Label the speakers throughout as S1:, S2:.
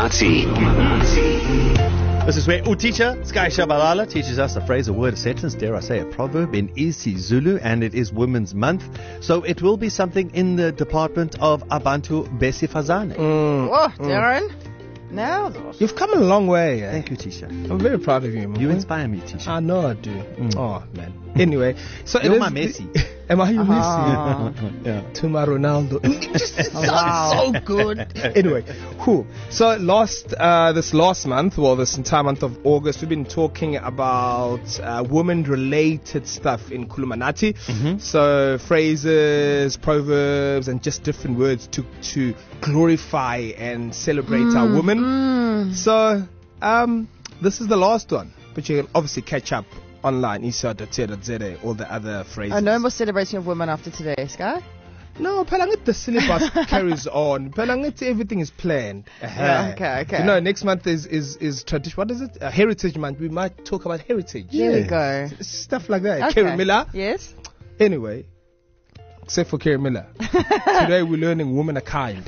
S1: Kulumanati.
S2: This is where Utisha Sky Shabalala teaches us a phrase, a word, a sentence, dare I say a proverb in isiZulu, and it is Women's Month. So it will be something in the department of Abantu Besifazane.
S3: Oh, Darren. Now,
S4: You've come a long way. Eh?
S2: Thank you, Tisha.
S4: I'm very proud of you.
S2: You inspire me, Tisha.
S4: I know I do. Oh, man. Anyway, so
S2: You're my Messi.
S4: Am I your Messi?
S2: Yeah.
S4: To my Ronaldo. It just sounds so good. Anyway, so this last month, this entire month of August, we've been talking about women-related stuff in Kulumanati.
S2: Mm-hmm.
S4: So phrases, proverbs, and just different words to glorify and celebrate our women. So this is the last one, but you can obviously catch up online, isa.co.za, all the other phrases.
S3: no more celebrating of women after today, Sky?
S4: No, Pelangit, the syllabus carries on. Pelangit, everything is planned.
S3: Yeah, okay.
S4: You know, next month is tradition. What is it? Heritage Month. We might talk about heritage.
S3: There we go.
S4: Stuff like that.
S3: Okay.
S4: Kerry Miller.
S3: Yes?
S4: Anyway, except for Kerry Miller. Today we're learning women are kind.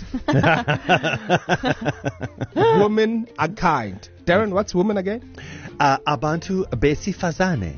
S4: Women are kind. Darren, what's woman again?
S2: Abantu Besifazane.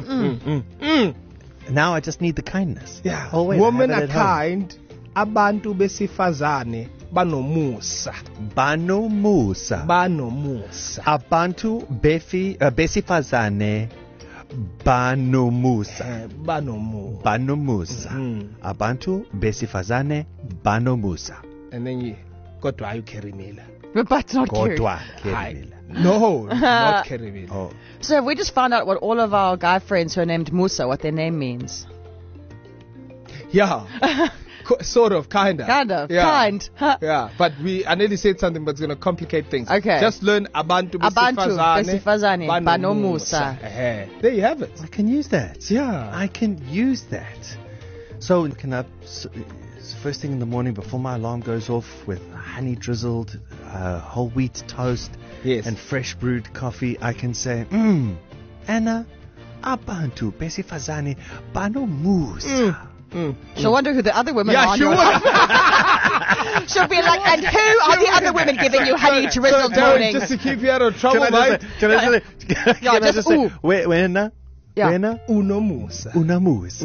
S2: Now I just need the kindness.
S4: Yeah.
S2: Oh, wait,
S4: women
S2: I have
S4: are
S2: it at home.
S4: kind. Abantu besifazane banomusa.
S2: Banomusa.
S4: Banomusa.
S2: Abantu Besifazane Banomusa.
S4: Banomu.
S2: Banomusa. Abantu Besifazane Banomusa.
S4: And then you kodwa you Kerry Miller.
S3: But not cute.
S2: Kodwa
S4: Hi.
S2: Kerimila.
S4: No, not Kerry Miller.
S2: Oh.
S3: So have we just found out what all of our guy friends who are named Musa, what their name means?
S4: Yeah. Sort of, kind of.
S3: Kind of.
S4: Yeah.
S3: Kind.
S4: Yeah, but I nearly said something, but it's going to complicate things.
S3: Okay.
S4: Just learn Abantu
S3: Besifazane Banomusa.
S4: There you have it.
S2: I can use that.
S4: Yeah.
S2: I can use that. So waking up first thing in the morning before my alarm goes off with honey drizzled whole wheat toast and fresh brewed coffee, I can say, Anna, Abantu Besifazane Banomusa.
S3: She'll wonder who the other women are.
S4: she would.
S3: She'll be like, and who are the other women giving you honey drizzled morning?
S4: Just to keep you out of trouble,
S2: Can I just say, Wena?
S3: Yeah.
S2: Wena?
S4: Unomusa.
S2: Unamusa.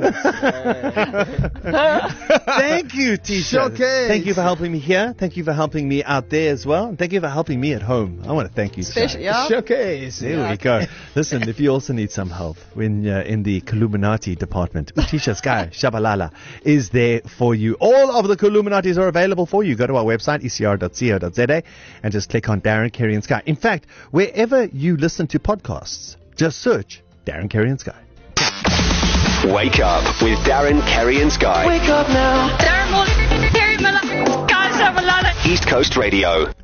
S2: Thank you, Tisha.
S4: Showcase.
S2: Thank you for helping me here. Thank you for helping me out there as well. And thank you for helping me at home. I want to thank you.
S3: Yeah.
S4: Showcase.
S2: There we go. Listen, if you also need some help when you're in the Kuluminati department, Utisha Sky Shabalala is there for you. All of the Kuluminatis are available for you. Go to our website, ecr.co.za, and just click on Darren, Kerry and Sky. In fact, wherever you listen to podcasts, just search Darren, Kerry and Sky.
S1: Wake up with Darren, Kerry and Sky.
S5: Wake up now. Darren Moore, Kerry Miller, Sky Shabalala.
S1: East Coast Radio.